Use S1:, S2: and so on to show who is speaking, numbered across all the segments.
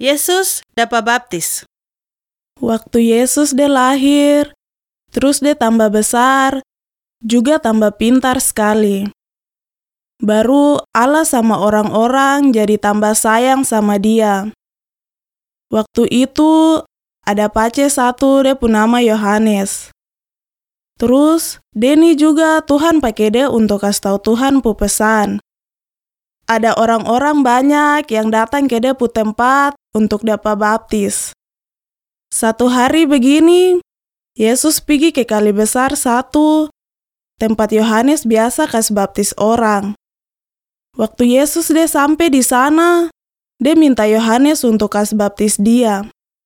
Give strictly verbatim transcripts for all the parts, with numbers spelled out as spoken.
S1: Yesus dapat baptis.
S2: Waktu Yesus dia lahir, terus dia tambah besar, juga tambah pintar sekali. Baru Allah sama orang-orang jadi tambah sayang sama dia. Waktu itu ada pace satu dia pun nama Yohanes. Terus Deni juga Tuhan pakai dia untuk kasih tahu Tuhan pu pesan. Ada orang-orang banyak yang datang ke dia pu tempat untuk dapat baptis. Satu hari begini, Yesus pergi ke kali besar satu, tempat Yohanes biasa kasih baptis orang. Waktu Yesus dia sampai di sana, dia minta Yohanes untuk kasih baptis dia.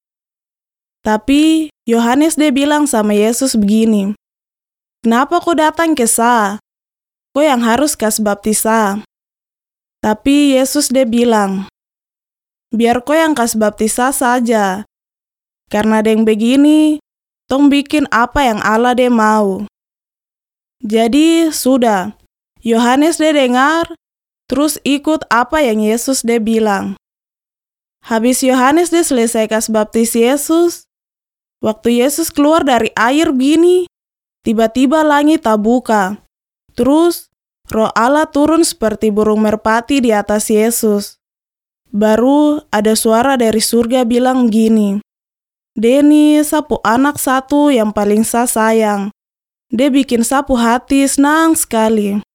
S2: Tapi Yohanes dia bilang sama Yesus begini, "Kenapa kau datang ke sa? Kau yang harus kasih baptis sa." Tapi Yesus dia bilang, "Biar kau yang kasih baptis sa saja. Karena deng begini, tong bikin apa yang Allah dia mau." Jadi sudah, Yohanes dia dengar, terus ikut apa yang Yesus dia bilang. Habis Yohanes dia selesai kasih baptis Yesus, waktu Yesus keluar dari air begini, tiba-tiba langit terbuka. Terus Roh Allah turun seperti burung merpati di atas Yesus. Baru ada suara dari surga bilang gini, "Deni, sapu anak satu yang paling sa sayang. Dia bikin sapu hati senang sekali."